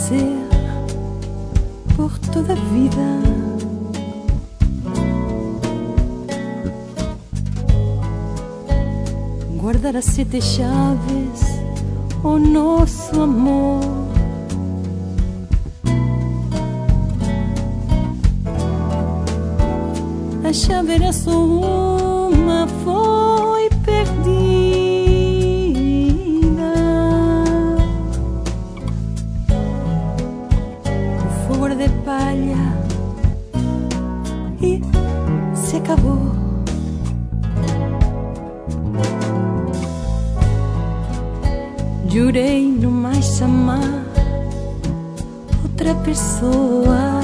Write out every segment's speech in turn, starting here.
fazer por toda a vida. Guardar as 7 chaves o nosso amor. A chave era só uma, foi perdida. O fogo era de palha e se acabou. Jurei não mais amar outra pessoa.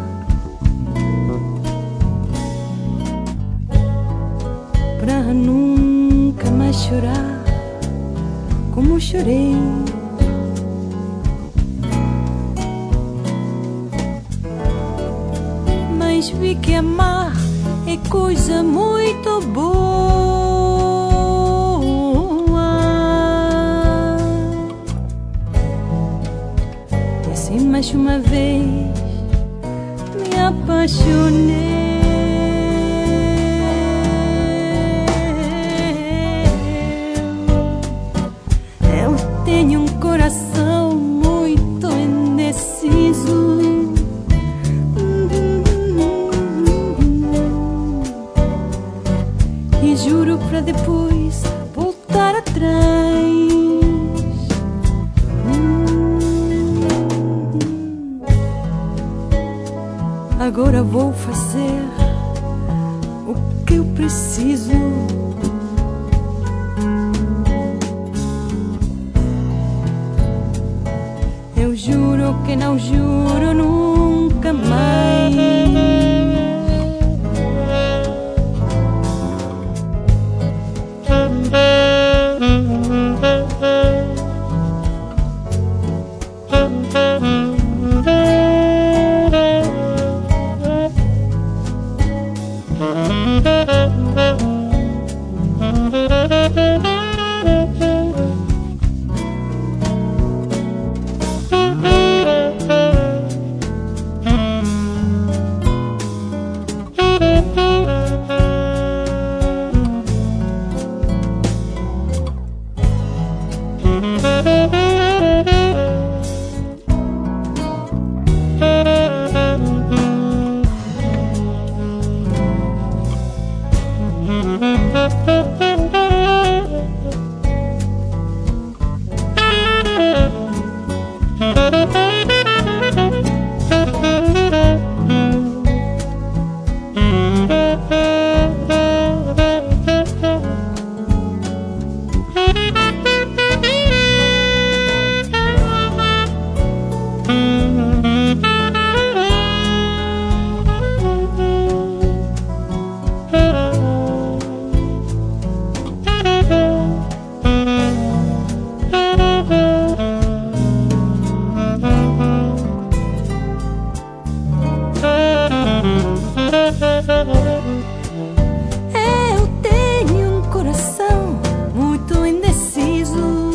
Pra nunca mais chorar como chorei. Mas vi que amar é coisa muito boa. E assim mais uma vez me apaixonei. Tenho um coração muito indeciso. E juro pra depois voltar atrás. Agora vou fazer o que eu preciso. Eu juro que não juro nunca mais. Eu tenho um coração muito indeciso.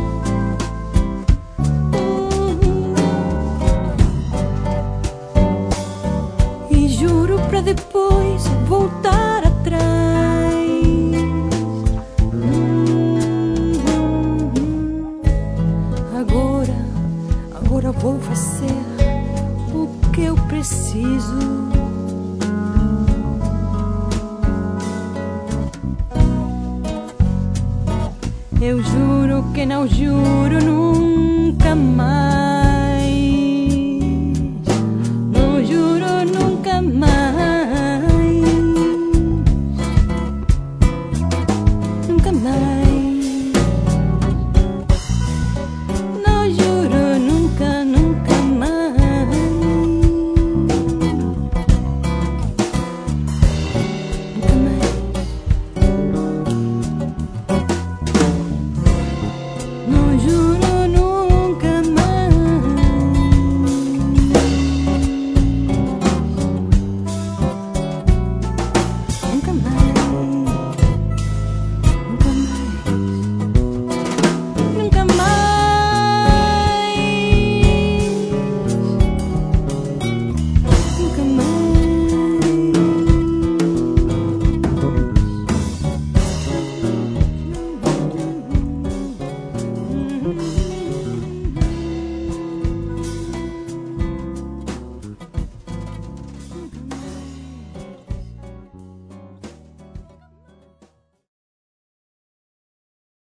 E juro pra depois voltar atrás. Agora vou fazer o que eu preciso. Eu juro que não juro nunca mais.